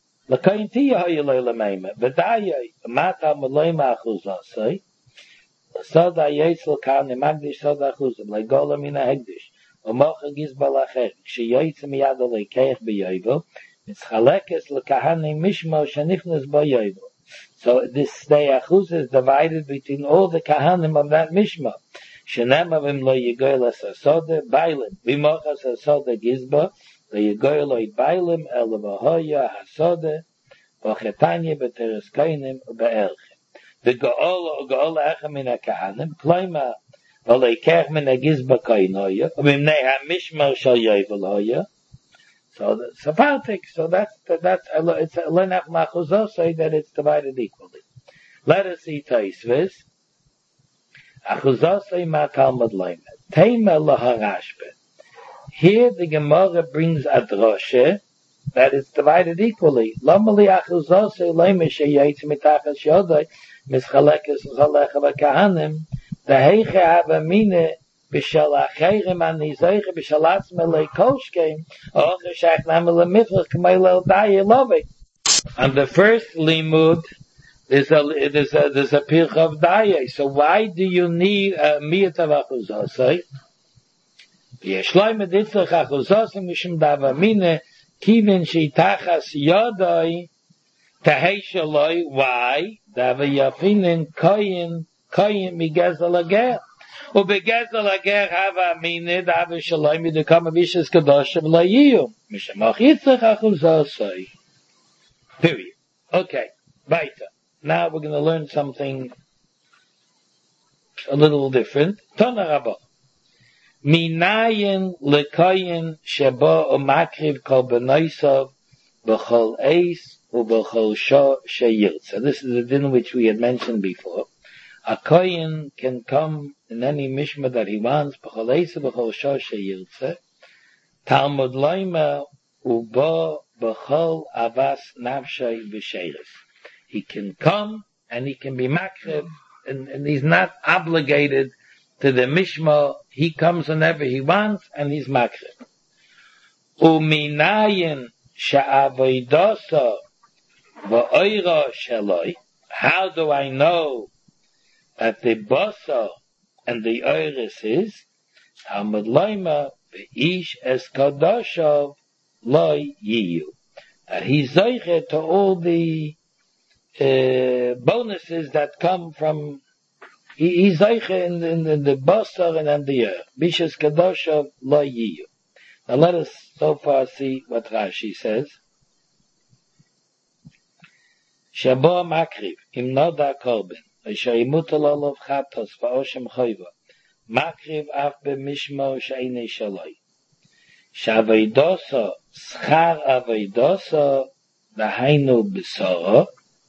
Speaker 1: lakayin tiya hoyel elameima v'dayay mata maloyma achazase Soda Yetzel Kan Magdish Soda Chuzim Legola Mina Hegdish Umocha Gizba Lacher Ksheyoytze Miyad Lekeich Beyovel Mitzchalekes Lekahane Mishmo Shenichnes Beyovel. So this day Achuz is divided between all the Kahanim of that Mishma. Shenemavim Lo Yegoyel Sasoda Bailim Bimocha Sasoda Gizba Lo Yegoyel Lo Bailim El Vahoya Hasoda V'Chetanya B'Teres Kainim Be'elchem. The Go'ola, Go'ola Echem in a Kahanim, Kloima, Olekech min a Gizba Kainoya, Vimnei HaMishmar Shal Yovel Hoya. So that's a Fartik, so that's, that's, it's a Lenach Machuzah, say that it's divided equally. Let us see Taisvis. Achuzah say Ma Talmud Loimet. Teima Laharashbe. Here the Gemara brings a droshe, that it's divided equally. Lomali Achuzah say Loimet Sheyaytz Mitachas Yodai, Mischalekes Chalech v'Kahanim, the Heiche Havamine b'Shal Acheirim ani Zeiche b'Shal Atzme leKolshkeim, Oche Shachnam leMifrach K'may Le'Daye Lovek. On the first limud, there's a there's a there's a pirch of daye. So why do you need a miyat of achuzasai? Yeshloim editzach achuzasai mishum davamine kivin sheitachas yodai tahei shaloi. Why? Dava yafinin koyin koyin migezel ager. Ubegezel ager hava amine dava shaloi midukam avishas kadoshim layiyu mishamach yitzach achuzasai. Period. Okay. Weiter. Now we're going to learn something a little different. Tana Rabba. Minayin lekayin sheba umakriv kol benoisav b'chol eis u'b'chol sha sheyirtza. This is the din which we had mentioned before. A koyin can come in any mishma that he wants b'chol eis u'b'chol sha sheyirtza. Talmud loima u'ba b'chol avas nafshay v'sheiris. He can come and he can be makriv, and, and he's not obligated to the mishma. He comes whenever he wants and he's makriv. Uminayin sha'avoidasa va'oira shaloi. How do I know that the basa and the oiris is? Talmud loima ve'ish es kadoshav loy yiyu. That he's zeicher to all the Uh, bonuses that come from he, he's like in, in, in the basar and in the earth. Bishas kadosha lo yiyu. Now let us so far see what Rashi says. Shabo makriv im noda korben v'shayimutal olav chatos va'oshem choyva makriv af b'mishmo she'inei shaloi sh'aveidosa schar aveidosa dahainu b'soro.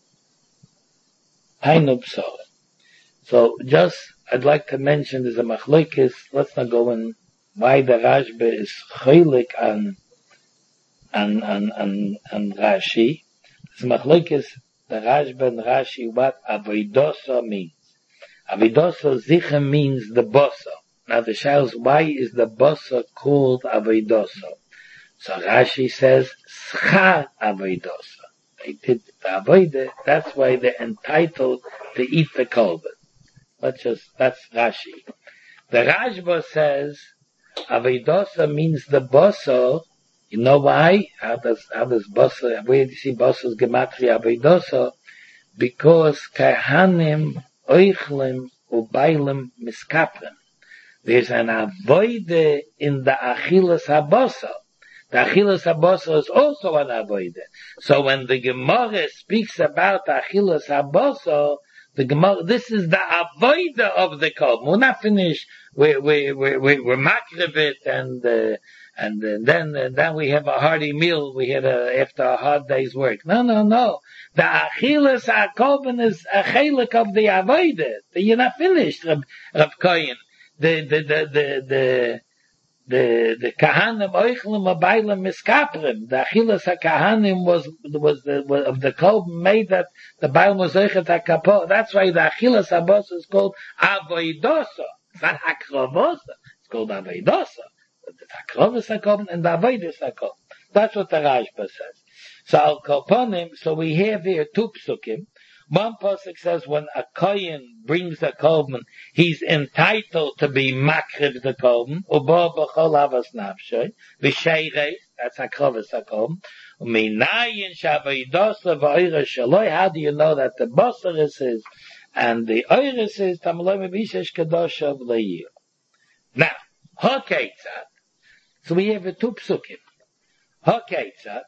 Speaker 1: So just, I'd like to mention there's a machlokes. Let's not go in why the Rashba is chaylik on, on, on, on, on Rashi. There's a machlokes, the Rashba and Rashi, what avodosa means. Avodosa zicha means the bossa. Now the shayla is, why is the bossa called avodosa? So Rashi says, schar avodosa. They did the avodah, that's why they're entitled to eat the korban. Let's just, that's Rashi. The Rashba says, avodosa means the bosso. You know why? How does, how does bosso, where do you see bosso's gematria avodosa? Because kahanim, oichlim, ubailim, miskaprim. There's an avodah in the achilas habosso. The Achilas HaBasar is also an avodah. So when the Gemara speaks about Achilas HaBasar, the Gemara, this is the avodah of the korban. We're not finished. We're we we we we're makriv it, and uh, and uh, then uh, then we have a hearty meal. We had a, after a hard day's work. No, no, no. The Achilas HaKorban is a chelik of the avodah. You're not finished, Rab, Rab Kohen. The the the the the The the kahanim oichlim abaylim miskaprim. The achilas hakahanim was was the was of the korban made that the baylim was oichet hakapo. That's why the achilas habos is called avodosa. It's not hakravosa. It's called avodosa. The hakravos hakorban and the avodos hakorban. That's what the Rashba says. So al koponim. So we have here two psukim. One pasuk says when a kohen brings a korban, he's entitled to be makriv the korban. Ubo b'chol avos nafshay v'sheireis. That's hakrovas hakorban. Uminayin shavayidosa v'oira shaloi. How do you know that the basar is his and the oiris is tamloi mebishesh kadoshav le'yir? Now, hakeitzat. So we have a two psukim. Hakeitzat.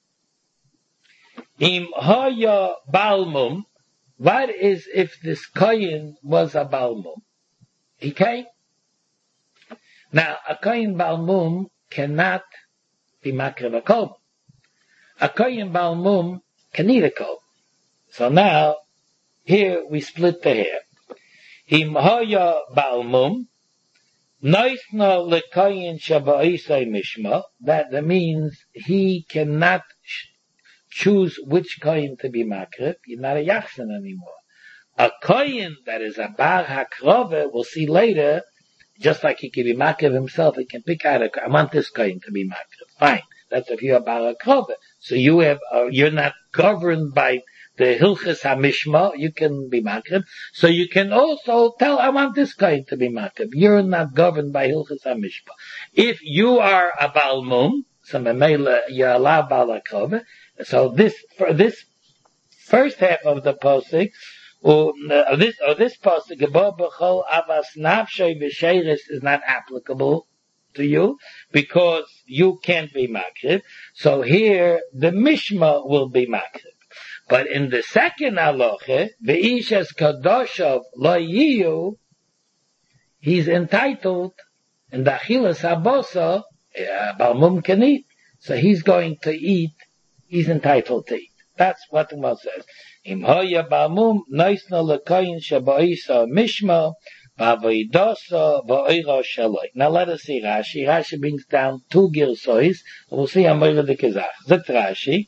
Speaker 1: Im haya balmum. What is if this kohen was a balmum? Okay? Now, a kohen balmum cannot be makriv a korban. A kohen balmum can eat a korban. So now, here we split the hair. Im haya balmum, noisna lekohen shaba'isai mishma, that means he cannot choose which kohen to be makriv. You're not a yachsin anymore. A kohen that is a bar hakrove, we'll see later, just like he can be makriv himself, he can pick out a, I want this kohen to be makriv. Fine. That's if you're a bar hakrove. So you have, uh, you're not governed by the hilchas hamishma, you can be makriv. So you can also tell, I want this kohen to be makriv. You're not governed by hilchas hamishma. If you are a balmum, so memela, you're allowed bar hakrove. So this, for this first half of the posuk, or uh, this, or this posuk, b'chol avas nafshay v'sheiris is not applicable to you because you can't be makriv. So here the mishma will be makriv. But in the second halacha, v'ish es kadoshav lo yiyu, he's entitled in the achilas habosa, balmum can eat. So he's going to eat. He's entitled to eat. That's what the Gemara says. Im hoya balmum noisna lekoyin shabaisa mishma ba'avoidasa ba'oira shaloi. Now let us see Rashi. Rashi brings down two girsois. We'll see Amoira de Kezach. Zet Rashi.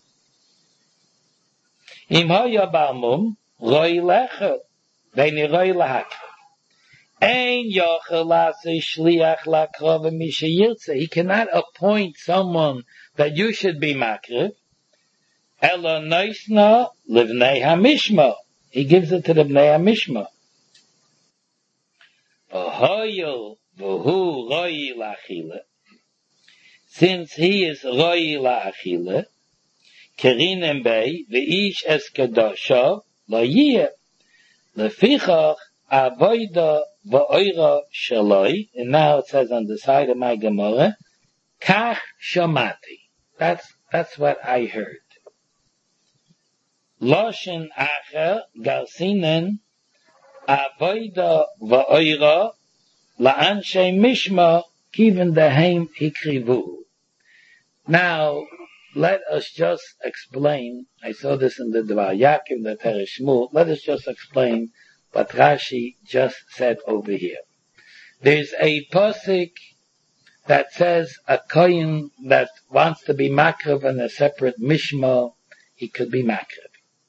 Speaker 1: Im hoya balmum roi lechel veini roi lahakra. Ein yochel lase shliach lakrova misha yirtze. He cannot appoint someone that you should be makriv. Ela noisna livnei hamishma. He gives it to the bnei hamishma. V'hoyel v'hu roi la'achile. Since he is roi la'achile, kerinem bei v'ish es kadosha lo yiyeh. Lefichach avoida v'oira shaloi. And now it says on the side of my Gemara, kach shamati. That's, that's what I heard. Loshen acher garsinen avoida va'oira la'anshe mishma kiven dehem hikrivu. Now, let us just explain, I saw this in the Dvar Yaakov, the Teresh Shmuel, let us just explain what Rashi just said over here. There's a pasuk that says a kohen that wants to be makriv in a separate mishma, he could be makriv.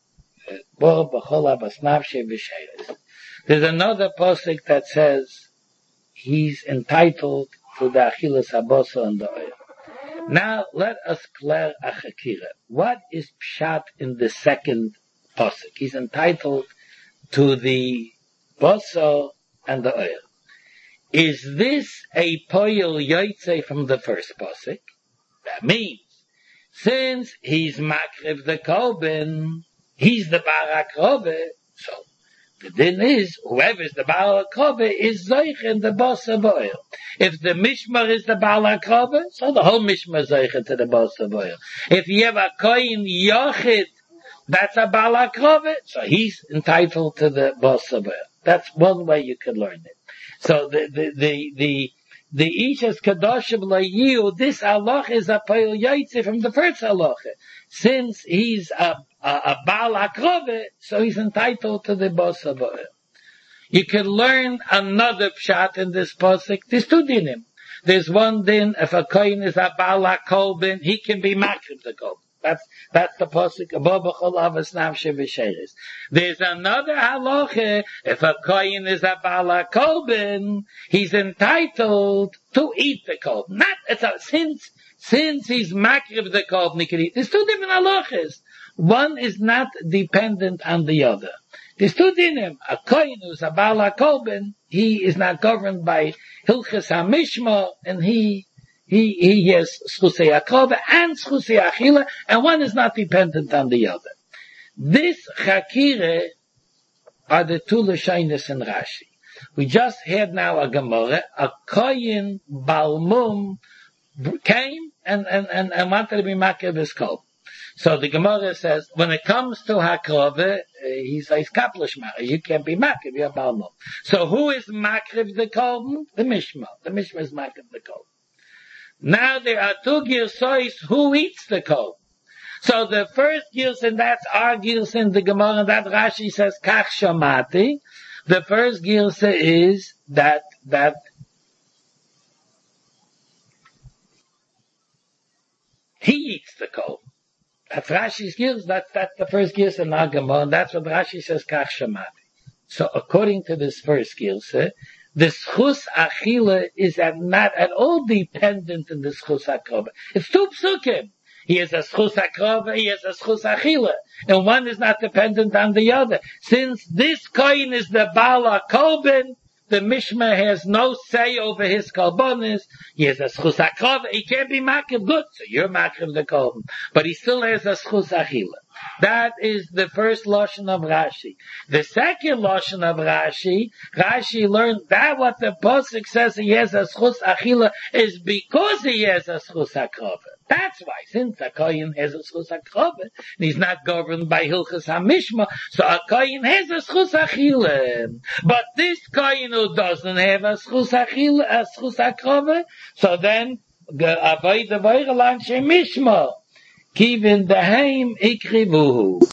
Speaker 1: There's another pasuk that says he's entitled to the achilas habosa and the oil. Now let us clear a chakira. What is pshat in the second pasuk? He's entitled to the bosa and the oil. Is this a poyel yoytze from the first pasuk? That means, since he's makriv the korban, he's the bar hakrove, so the din is, whoever is the bar hakrove is zoich in the bosa boil. If the mishmar is the bar hakrove, so the whole mishmar is zoich to the bosa boil. If you have a kohen yochid, that's a bar hakrove, so he's entitled to the bosa boil. That's one way you could learn it. So the, the, the, the, the Ishas Kadoshim Layiu, this halacha is a Poel Yaitze from the first halacha. Since he's a, a, a Baal HaKrove, so he's entitled to the Bosa Bo'el. You can learn another pshat in this pasuk. There's two dinim. There's one din, if a kohen is a Baal HaKolbin, he can be makriv the kolbin. That's, that's the pasuk. There's another halacha. If a kohen is a bala kolbin, he's entitled to eat the kolbin. Not, it's a, since, since he's makriv the kolbin, he can eat. There's two different halachas. one is not dependent on the other. There's two dinim. A kohen who's a Baal HaKorban, he is not governed by Hilchas HaMishma, and he, he, he has Schusei HaKrova and Schusei Achila, and one is not dependent on the other. This Chakire are the two Lashonos in Rashi. We just had now a Gemara, a kohen Balmum came and, and, and, and wanted to be Makir B'Skol. So the Gemara says, when it comes to Hakrove, uh, he says, Kaplish Mara, you can't be Makir, you're Balmum. So who is Makir the Korban? The Mishma. The Mishma is Makir the Korban. Now there are two Girsois who eats the Korban. So the first Girson, that's our Girson, the Gemara, that Rashi says, Kach Shamati. The first Girsa is that, that, he eats the Korban. That's Rashi's Girsa, that's, that's the first Girsa in our Gemara, and that's what Rashi says, Kach Shamati. So according to this first Girsa, the Schus Achila is at, not at all dependent on the Schus HaKrova. It's two psukim. He has a Schus HaKrova, he has a Schus Achila. And one is not dependent on the other. Since this kohen is the Baal HaKorban, the Mishma has no say over his korbanos. He has a Schus HaKrova, he can't be Makir, good, so you're Makir the Korban. But he still has a Schus Achila. That is the first Lashon of Rashi. The second Lashon of Rashi, Rashi learned that what the Pasuk says he has a Schus Achila is because he has a Schus HaKrova. That's why, since a kohen has a Schus HaKrova, and he's not governed by Hilchas HaMishma, so a kohen has a Schus Achila. But this kohen who doesn't have a Schus Achila, a Schus HaKrova, so then, avoid the Vayra Lanshe Mishma. Kivin daheim ikrivuhu.